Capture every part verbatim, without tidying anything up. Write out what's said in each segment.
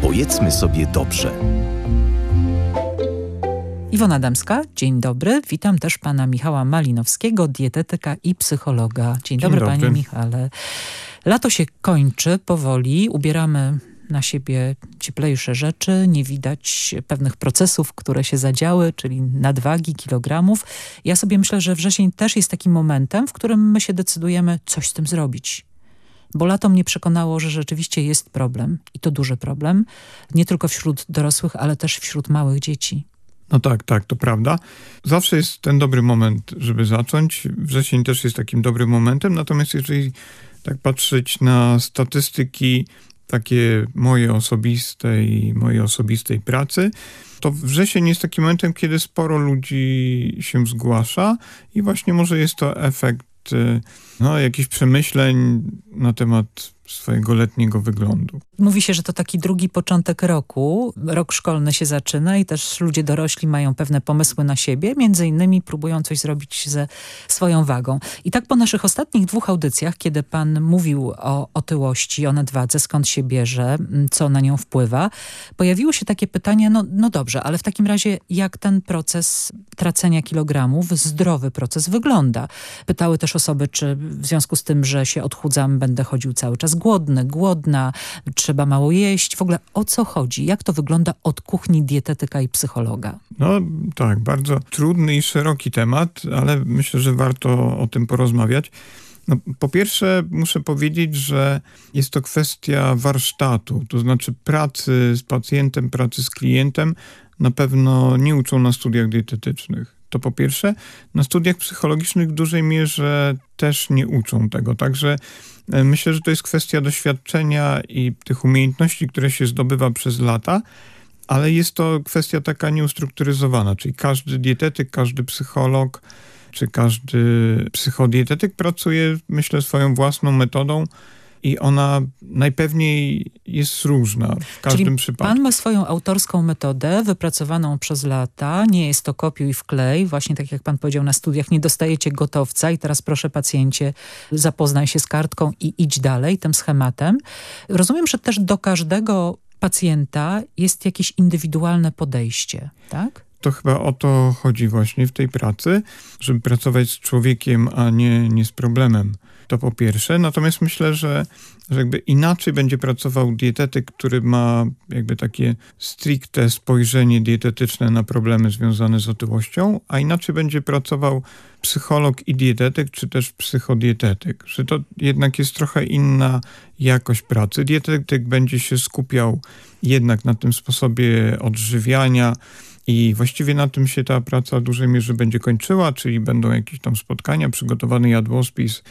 Powiedzmy sobie dobrze. Iwona Adamska, dzień dobry. Witam też pana Michała Malinowskiego, dietetyka i psychologa. Dzień, dzień dobry, dobry, panie Michale. Lato się kończy powoli, ubieramy na siebie cieplejsze rzeczy, nie widać pewnych procesów, które się zadziały, czyli nadwagi, kilogramów. Ja sobie myślę, że wrzesień też jest takim momentem, w którym my się decydujemy coś z tym zrobić. Bo lato mnie przekonało, że rzeczywiście jest problem i to duży problem, nie tylko wśród dorosłych, ale też wśród małych dzieci. No tak, tak, to prawda. Zawsze jest ten dobry moment, żeby zacząć. Wrzesień też jest takim dobrym momentem, natomiast jeżeli tak patrzeć na statystyki takie moje osobiste i mojej osobistej pracy, to wrzesień jest takim momentem, kiedy sporo ludzi się zgłasza i właśnie może jest to efekt no, jakichś przemyśleń na temat swojego letniego wyglądu. Mówi się, że to taki drugi początek roku. Rok szkolny się zaczyna i też ludzie dorośli mają pewne pomysły na siebie, między innymi próbują coś zrobić ze swoją wagą. I tak po naszych ostatnich dwóch audycjach, kiedy pan mówił o otyłości, o nadwadze, skąd się bierze, co na nią wpływa, pojawiło się takie pytanie, no, no dobrze, ale w takim razie jak ten proces tracenia kilogramów, zdrowy proces wygląda? Pytały też osoby, czy w związku z tym, że się odchudzam, będę chodził cały czas głodny, głodna, trzeba mało jeść. W ogóle o co chodzi? Jak to wygląda od kuchni dietetyka i psychologa? No tak, bardzo trudny i szeroki temat, ale myślę, że warto o tym porozmawiać. No, po pierwsze muszę powiedzieć, że jest to kwestia warsztatu, to znaczy pracy z pacjentem, pracy z klientem. Na pewno nie uczą na studiach dietetycznych. To po pierwsze. Na studiach psychologicznych w dużej mierze też nie uczą tego. Także myślę, że to jest kwestia doświadczenia i tych umiejętności, które się zdobywa przez lata, ale jest to kwestia taka nieustrukturyzowana, czyli każdy dietetyk, każdy psycholog, czy każdy psychodietetyk pracuje, myślę, swoją własną metodą i ona najpewniej jest różna w każdym Czyli przypadku. Pan ma swoją autorską metodę wypracowaną przez lata, nie jest to kopiuj wklej, właśnie tak jak pan powiedział na studiach, nie dostajecie gotowca i teraz proszę pacjencie, zapoznaj się z kartką i idź dalej tym schematem. Rozumiem, że też do każdego pacjenta jest jakieś indywidualne podejście, tak? To chyba o to chodzi właśnie w tej pracy, żeby pracować z człowiekiem, a nie, nie z problemem. To po pierwsze. Natomiast myślę, że, że jakby inaczej będzie pracował dietetyk, który ma jakby takie stricte spojrzenie dietetyczne na problemy związane z otyłością, a inaczej będzie pracował psycholog i dietetyk, czy też psychodietetyk. Że to jednak jest trochę inna jakość pracy. Dietetyk będzie się skupiał jednak na tym sposobie odżywiania, i właściwie na tym się ta praca w dużej mierze będzie kończyła, czyli będą jakieś tam spotkania, przygotowany jadłospis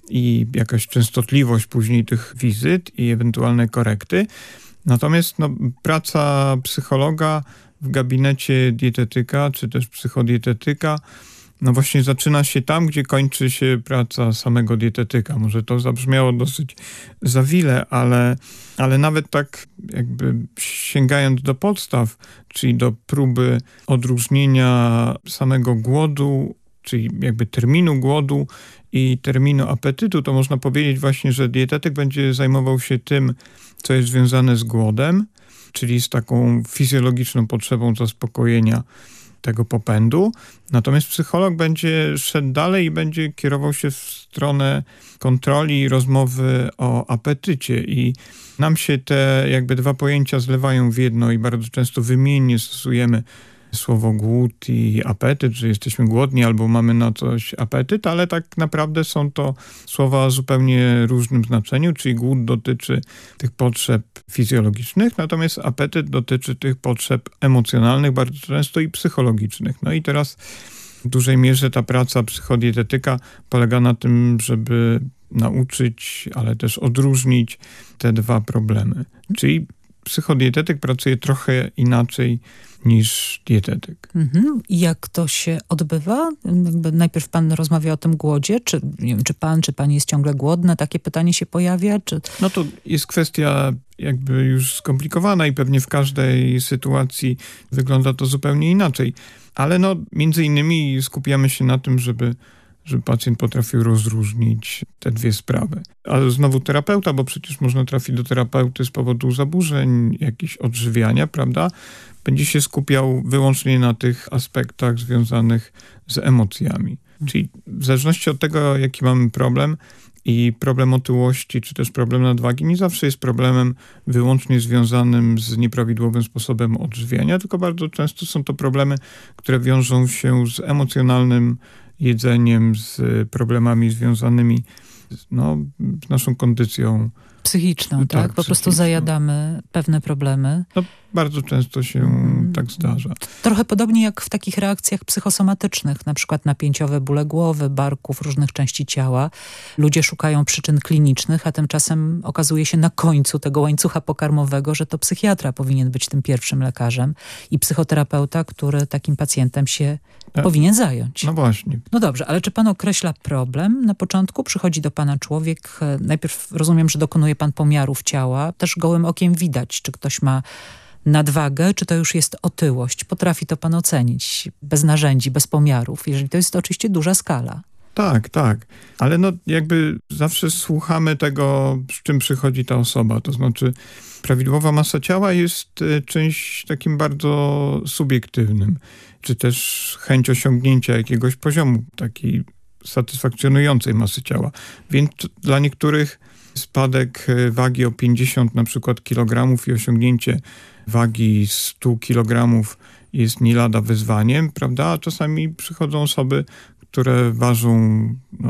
i jakaś częstotliwość później tych wizyt i ewentualne korekty. Natomiast no, praca psychologa w gabinecie dietetyka, czy też psychodietetyka, no właśnie zaczyna się tam, gdzie kończy się praca samego dietetyka. Może to zabrzmiało dosyć zawile, ale, ale nawet tak jakby sięgając do podstaw, czyli do próby odróżnienia samego głodu, czyli jakby terminu głodu i terminu apetytu, to można powiedzieć właśnie, że dietetyk będzie zajmował się tym, co jest związane z głodem, czyli z taką fizjologiczną potrzebą zaspokojenia tego popędu. Natomiast psycholog będzie szedł dalej i będzie kierował się w stronę kontroli i rozmowy o apetycie. I nam się te jakby dwa pojęcia zlewają w jedno i bardzo często wymiennie stosujemy słowo głód i apetyt, że jesteśmy głodni albo mamy na coś apetyt, ale tak naprawdę są to słowa o zupełnie różnym znaczeniu, czyli głód dotyczy tych potrzeb fizjologicznych, natomiast apetyt dotyczy tych potrzeb emocjonalnych, bardzo często i psychologicznych. No i teraz w dużej mierze ta praca psychodietetyka polega na tym, żeby nauczyć, ale też odróżnić te dwa problemy. Czyli psychodietetyk pracuje trochę inaczej niż dietetyk. Mhm. I jak to się odbywa? Jakby najpierw pan rozmawia o tym głodzie, czy, nie wiem, czy pan, czy pani jest ciągle głodna? Takie pytanie się pojawia? Czy... No to jest kwestia jakby już skomplikowana i pewnie w każdej sytuacji wygląda to zupełnie inaczej. Ale no między innymi skupiamy się na tym, żeby żeby pacjent potrafił rozróżnić te dwie sprawy. Ale znowu terapeuta, bo przecież można trafić do terapeuty z powodu zaburzeń, jakichś odżywiania, prawda? Będzie się skupiał wyłącznie na tych aspektach związanych z emocjami. Czyli w zależności od tego, jaki mamy problem i problem otyłości, czy też problem nadwagi, nie zawsze jest problemem wyłącznie związanym z nieprawidłowym sposobem odżywiania, tylko bardzo często są to problemy, które wiążą się z emocjonalnym jedzeniem, z problemami związanymi z, no, z naszą kondycją psychiczną, tak? tak? Po prostu psychiczną. Zajadamy pewne problemy. No, bardzo często się mm. tak zdarza. Trochę podobnie jak w takich reakcjach psychosomatycznych, na przykład napięciowe bóle głowy, barków, różnych części ciała. Ludzie szukają przyczyn klinicznych, a tymczasem okazuje się na końcu tego łańcucha pokarmowego, że to psychiatra powinien być tym pierwszym lekarzem i psychoterapeuta, który takim pacjentem się e, powinien zająć. No właśnie. No dobrze, ale czy pan określa problem? Na początku przychodzi do pana człowiek, najpierw rozumiem, że dokonuje pan pomiarów ciała, też gołym okiem widać, czy ktoś ma nadwagę, czy to już jest otyłość. Potrafi to pan ocenić bez narzędzi, bez pomiarów, jeżeli to jest oczywiście duża skala. Tak, tak. Ale no jakby zawsze słuchamy tego, z czym przychodzi ta osoba. To znaczy prawidłowa masa ciała jest czymś takim bardzo subiektywnym. Czy też chęć osiągnięcia jakiegoś poziomu takiej satysfakcjonującej masy ciała. Więc dla niektórych spadek wagi o pięćdziesiąt na przykład kilogramów i osiągnięcie wagi stu kilogramów jest nie lada wyzwaniem, prawda? A czasami przychodzą osoby, które ważą no,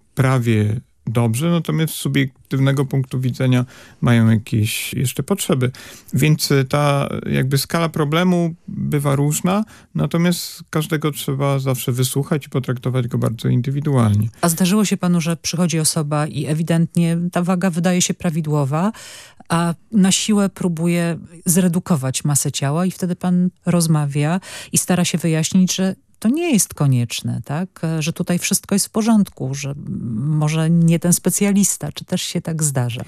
prawie dobrze, natomiast z subiektywnego punktu widzenia mają jakieś jeszcze potrzeby. Więc ta jakby skala problemu bywa różna, natomiast każdego trzeba zawsze wysłuchać i potraktować go bardzo indywidualnie. A zdarzyło się panu, że przychodzi osoba i ewidentnie ta waga wydaje się prawidłowa, a na siłę próbuje zredukować masę ciała i wtedy pan rozmawia i stara się wyjaśnić, że to nie jest konieczne, tak? Że tutaj wszystko jest w porządku, że może nie ten specjalista, czy też się tak zdarza?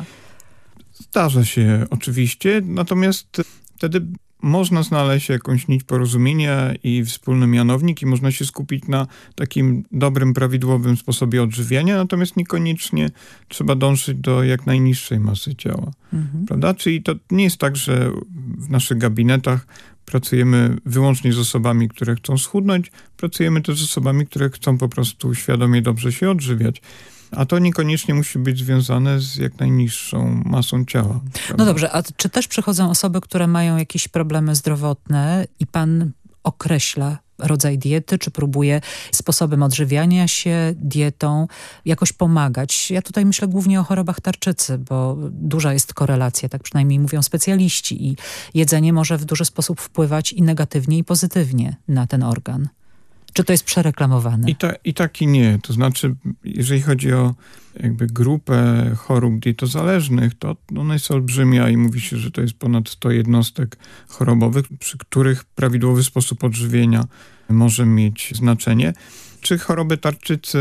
Zdarza się oczywiście, natomiast wtedy można znaleźć jakąś nić porozumienia i wspólny mianownik i można się skupić na takim dobrym, prawidłowym sposobie odżywiania, natomiast niekoniecznie trzeba dążyć do jak najniższej masy ciała, mhm. prawda? Czyli to nie jest tak, że w naszych gabinetach pracujemy wyłącznie z osobami, które chcą schudnąć, pracujemy też z osobami, które chcą po prostu świadomie dobrze się odżywiać. A to niekoniecznie musi być związane z jak najniższą masą ciała. Prawda? No dobrze, a czy też przychodzą osoby, które mają jakieś problemy zdrowotne i pan określa rodzaj diety, czy próbuje sposobem odżywiania się, dietą jakoś pomagać? Ja tutaj myślę głównie o chorobach tarczycy, bo duża jest korelacja, tak przynajmniej mówią specjaliści i jedzenie może w duży sposób wpływać i negatywnie, i pozytywnie na ten organ. Czy to jest przereklamowane? I, ta, i tak i nie. To znaczy, jeżeli chodzi o jakby grupę chorób dietozależnych, to ona jest olbrzymia i mówi się, że to jest ponad sto jednostek chorobowych, przy których prawidłowy sposób odżywienia może mieć znaczenie. Czy choroby tarczycy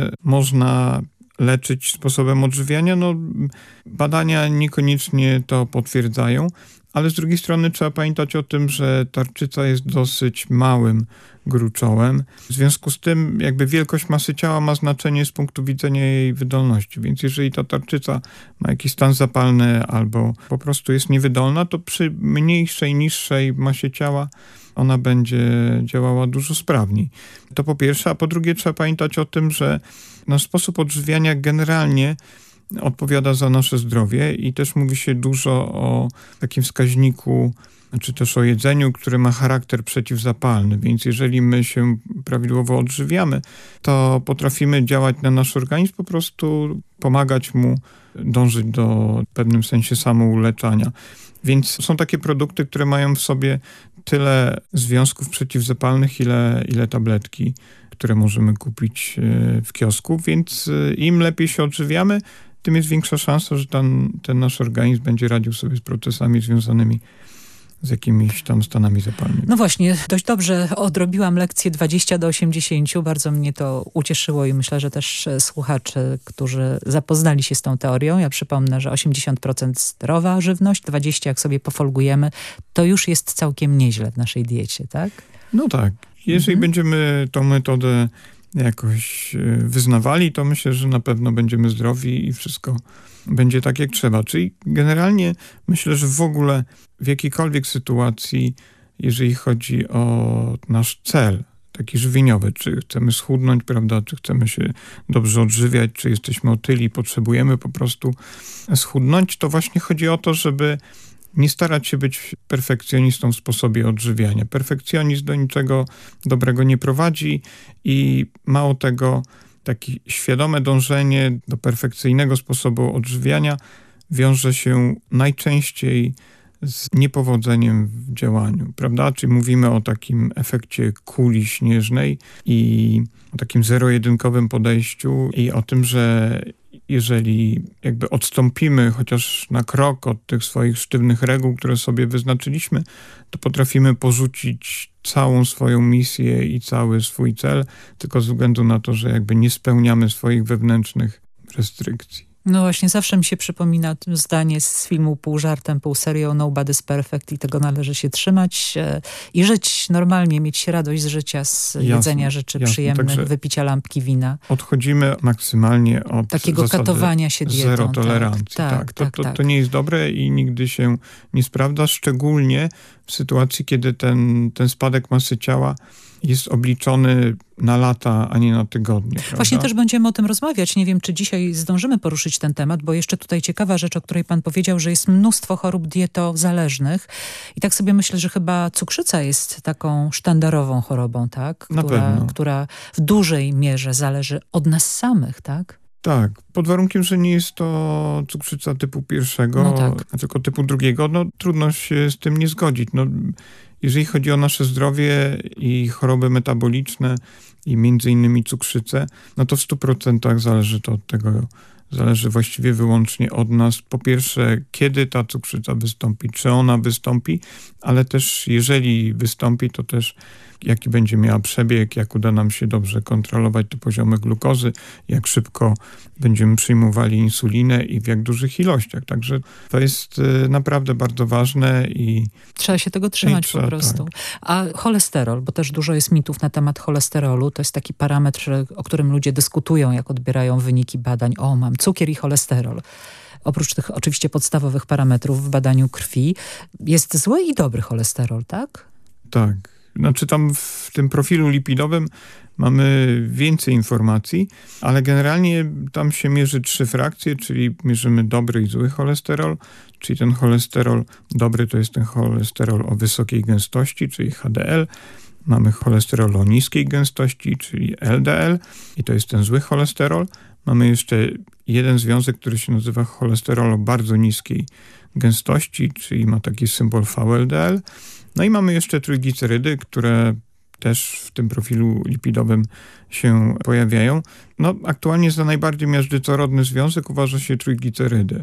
można leczyć sposobem odżywiania? No, badania niekoniecznie to potwierdzają, ale z drugiej strony trzeba pamiętać o tym, że tarczyca jest dosyć małym gruczołem. W związku z tym jakby wielkość masy ciała ma znaczenie z punktu widzenia jej wydolności. Więc jeżeli ta tarczyca ma jakiś stan zapalny albo po prostu jest niewydolna, to przy mniejszej, niższej masie ciała ona będzie działała dużo sprawniej. To po pierwsze, a po drugie trzeba pamiętać o tym, że nasz sposób odżywiania generalnie odpowiada za nasze zdrowie i też mówi się dużo o takim wskaźniku, czy też o jedzeniu, które ma charakter przeciwzapalny. Więc jeżeli my się prawidłowo odżywiamy, to potrafimy działać na nasz organizm, po prostu pomagać mu dążyć do w pewnym sensie samouleczania. Więc są takie produkty, które mają w sobie tyle związków przeciwzapalnych, ile, ile tabletki, które możemy kupić w kiosku, więc im lepiej się odżywiamy, tym jest większa szansa, że ten, ten nasz organizm będzie radził sobie z procesami związanymi z jakimiś tam stanami zapalnymi. No właśnie, dość dobrze odrobiłam lekcję dwadzieścia do osiemdziesięciu. Bardzo mnie to ucieszyło i myślę, że też słuchacze, którzy zapoznali się z tą teorią. Ja przypomnę, że osiemdziesiąt procent zdrowa żywność, dwadzieścia procent jak sobie pofolgujemy, to już jest całkiem nieźle w naszej diecie, tak? No tak. Jeżeli mhm. będziemy tą metodę jakoś wyznawali, to myślę, że na pewno będziemy zdrowi i wszystko będzie tak, jak trzeba. Czyli generalnie myślę, że w ogóle w jakiejkolwiek sytuacji, jeżeli chodzi o nasz cel, taki żywieniowy, czy chcemy schudnąć, prawda, czy chcemy się dobrze odżywiać, czy jesteśmy otyli, potrzebujemy po prostu schudnąć, to właśnie chodzi o to, żeby nie starać się być perfekcjonistą w sposobie odżywiania. Perfekcjonizm do niczego dobrego nie prowadzi i mało tego, takie świadome dążenie do perfekcyjnego sposobu odżywiania wiąże się najczęściej z niepowodzeniem w działaniu, prawda? Czyli mówimy o takim efekcie kuli śnieżnej i o takim zero-jedynkowym podejściu i o tym, że jeżeli jakby odstąpimy chociaż na krok od tych swoich sztywnych reguł, które sobie wyznaczyliśmy, to potrafimy porzucić całą swoją misję i cały swój cel, tylko ze względu na to, że jakby nie spełniamy swoich wewnętrznych restrykcji. No właśnie, zawsze mi się przypomina zdanie z filmu pół żartem, pół serio Nobody's Perfect i tego należy się trzymać e, i żyć normalnie, mieć radość z życia, z jasne, jedzenia rzeczy jasne, przyjemnych, także wypicia lampki wina. Odchodzimy maksymalnie od takiego katowania się dietą. Zero tolerancji. Tak, tak, tak, to, to, to nie jest dobre i nigdy się nie sprawdza, szczególnie w sytuacji, kiedy ten, ten spadek masy ciała jest obliczony na lata, a nie na tygodnie. Prawda? Właśnie też będziemy o tym rozmawiać. Nie wiem, czy dzisiaj zdążymy poruszyć ten temat, bo jeszcze tutaj ciekawa rzecz, o której pan powiedział, że jest mnóstwo chorób dietozależnych. I tak sobie myślę, że chyba cukrzyca jest taką sztandarową chorobą, tak? Która, na pewno. która w dużej mierze zależy od nas samych, tak? Tak, pod warunkiem, że nie jest to cukrzyca typu pierwszego, no tak. tylko typu drugiego, no trudno się z tym nie zgodzić. No, jeżeli chodzi o nasze zdrowie i choroby metaboliczne i między innymi cukrzycę, no to w stu procentach zależy to od tego, zależy właściwie wyłącznie od nas. Po pierwsze, kiedy ta cukrzyca wystąpi, czy ona wystąpi, ale też jeżeli wystąpi, to też jaki będzie miała przebieg, jak uda nam się dobrze kontrolować te poziomy glukozy, jak szybko będziemy przyjmowali insulinę i w jak dużych ilościach. Także to jest naprawdę bardzo ważne i trzeba się tego trzymać trzeba, po prostu. Tak. A cholesterol, bo też dużo jest mitów na temat cholesterolu, to jest taki parametr, o którym ludzie dyskutują, jak odbierają wyniki badań. O, mam cukier i cholesterol. Oprócz tych oczywiście podstawowych parametrów w badaniu krwi, jest zły i dobry cholesterol, tak? Tak. Znaczy tam w tym profilu lipidowym mamy więcej informacji, ale generalnie tam się mierzy trzy frakcje, czyli mierzymy dobry i zły cholesterol, czyli ten cholesterol dobry to jest ten cholesterol o wysokiej gęstości, czyli H D L. Mamy cholesterol o niskiej gęstości, czyli L D L i to jest ten zły cholesterol. Mamy jeszcze jeden związek, który się nazywa cholesterol o bardzo niskiej gęstości, czyli ma taki symbol V L D L. No i mamy jeszcze trójglicerydy, które też w tym profilu lipidowym się pojawiają. No aktualnie za najbardziej miażdżycorodny związek uważa się trójglicerydy.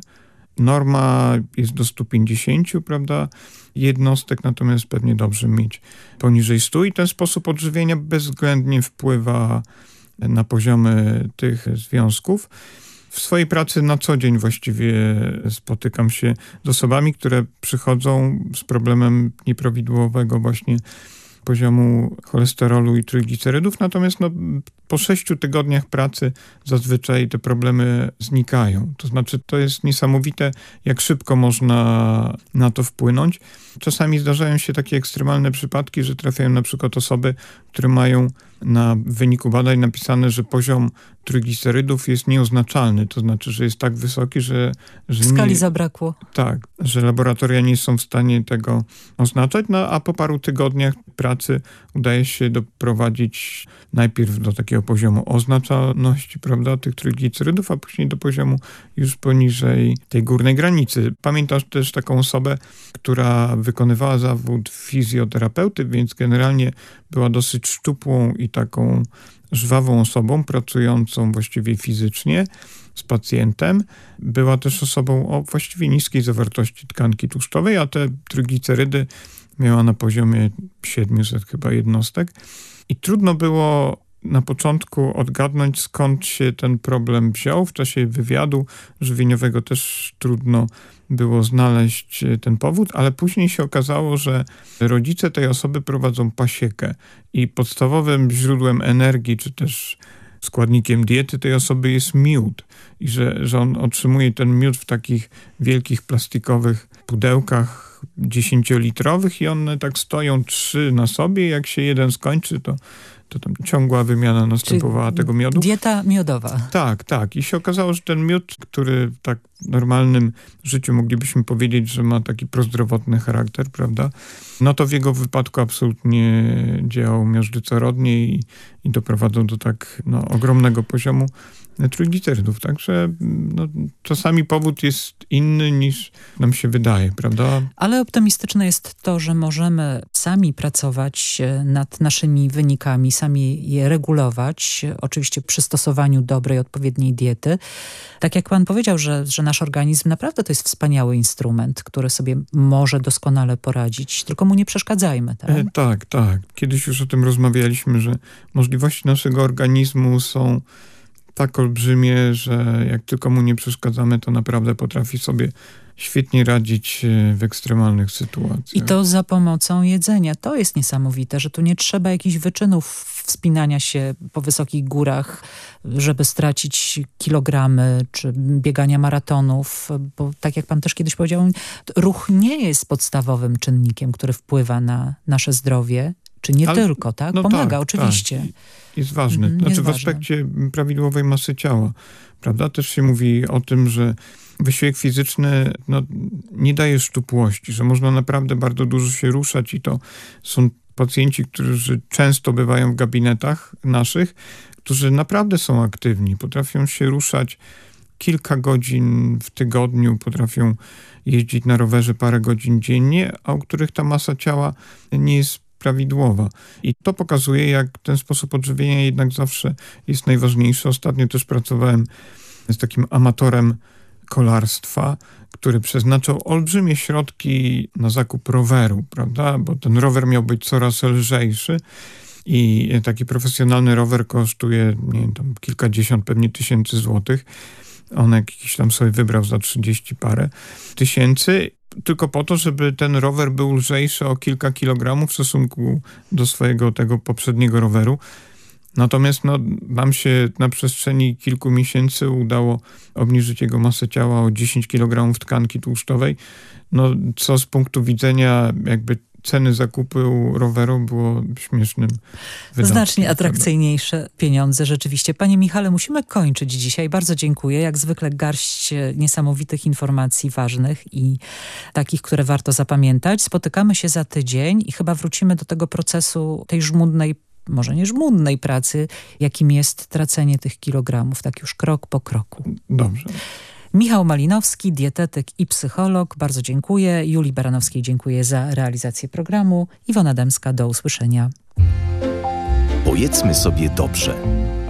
Norma jest do stu pięćdziesięciu, prawda, jednostek, natomiast pewnie dobrze mieć poniżej stu i ten sposób odżywienia bezwzględnie wpływa na poziomy tych związków. W swojej pracy na co dzień właściwie spotykam się z osobami, które przychodzą z problemem nieprawidłowego właśnie poziomu cholesterolu i trójglicerydów, natomiast no, po sześciu tygodniach pracy zazwyczaj te problemy znikają. To znaczy to jest niesamowite, jak szybko można na to wpłynąć. Czasami zdarzają się takie ekstremalne przypadki, że trafiają na przykład osoby, które mają na wyniku badań napisane, że poziom trójglicerydów jest nieoznaczalny, to znaczy, że jest tak wysoki, że... że w skali nie, zabrakło. Tak, że laboratoria nie są w stanie tego oznaczać, no a po paru tygodniach pracy udaje się doprowadzić najpierw do takiego poziomu oznaczalności, prawda, tych trójglicerydów, a później do poziomu już poniżej tej górnej granicy. Pamiętam też taką osobę, która wykonywała zawód fizjoterapeuty, więc generalnie była dosyć szczupłą i taką żwawą osobą, pracującą właściwie fizycznie z pacjentem. Była też osobą o właściwie niskiej zawartości tkanki tłuszczowej, a te trójglicerydy miała na poziomie siedmiuset chyba jednostek. I trudno było na początku odgadnąć, skąd się ten problem wziął. W czasie wywiadu żywieniowego też trudno było znaleźć ten powód, ale później się okazało, że rodzice tej osoby prowadzą pasiekę i podstawowym źródłem energii, czy też składnikiem diety tej osoby jest miód i że, że on otrzymuje ten miód w takich wielkich plastikowych pudełkach dziesięciolitrowych i one tak stoją trzy na sobie. Jak się jeden skończy, to, to tam ciągła wymiana następowała Czyli tego miodu. Dieta miodowa. Tak, tak. I się okazało, że ten miód, który w tak normalnym życiu moglibyśmy powiedzieć, że ma taki prozdrowotny charakter, prawda? No to w jego wypadku absolutnie działał miażdżycorodnie i, i doprowadzał do tak no, ogromnego poziomu trójglicerydów. Także no, czasami powód jest inny niż nam się wydaje, prawda? Ale optymistyczne jest to, że możemy sami pracować nad naszymi wynikami, sami je regulować, oczywiście przy stosowaniu dobrej, odpowiedniej diety. Tak jak pan powiedział, że, że nasz organizm naprawdę to jest wspaniały instrument, który sobie może doskonale poradzić, tylko mu nie przeszkadzajmy. Tak, e, tak, tak. Kiedyś już o tym rozmawialiśmy, że możliwości naszego organizmu są tak olbrzymie, że jak tylko mu nie przeszkadzamy, to naprawdę potrafi sobie świetnie radzić w ekstremalnych sytuacjach. I to za pomocą jedzenia. To jest niesamowite, że tu nie trzeba jakichś wyczynów wspinania się po wysokich górach, żeby stracić kilogramy, czy biegania maratonów, bo tak jak pan też kiedyś powiedział, ruch nie jest podstawowym czynnikiem, który wpływa na nasze zdrowie, czy nie Ale, tylko, tak? No Pomaga, tak, oczywiście. Tak. Jest ważny. Mm, znaczy jest w ważne. aspekcie prawidłowej masy ciała, prawda? Też się mówi o tym, że wysiłek fizyczny no, nie daje szczupłości, że można naprawdę bardzo dużo się ruszać i to są pacjenci, którzy często bywają w gabinetach naszych, którzy naprawdę są aktywni, potrafią się ruszać kilka godzin w tygodniu, potrafią jeździć na rowerze parę godzin dziennie, a u których ta masa ciała nie jest prawidłowa. I to pokazuje, jak ten sposób odżywienia jednak zawsze jest najważniejszy. Ostatnio też pracowałem z takim amatorem kolarstwa, który przeznaczał olbrzymie środki na zakup roweru, prawda? Bo ten rower miał być coraz lżejszy i taki profesjonalny rower kosztuje, nie wiem, tam kilkadziesiąt pewnie tysięcy złotych. On jakiś tam sobie wybrał za trzydzieści parę tysięcy, tylko po to, żeby ten rower był lżejszy o kilka kilogramów w stosunku do swojego tego poprzedniego roweru. Natomiast no, nam się na przestrzeni kilku miesięcy udało obniżyć jego masę ciała o dziesięć kilogramów tkanki tłuszczowej, no, co z punktu widzenia jakby ceny zakupu roweru było śmiesznym wydatkiem. Znacznie atrakcyjniejsze pieniądze rzeczywiście. Panie Michale, musimy kończyć dzisiaj. Bardzo dziękuję. Jak zwykle garść niesamowitych informacji ważnych i takich, które warto zapamiętać. Spotykamy się za tydzień i chyba wrócimy do tego procesu tej żmudnej, może nie żmudnej pracy, jakim jest tracenie tych kilogramów, tak już krok po kroku. Dobrze. Michał Malinowski, dietetyk i psycholog. Bardzo dziękuję. Julii Baranowskiej dziękuję za realizację programu. Iwona Dębska, do usłyszenia. Powiedzmy sobie dobrze.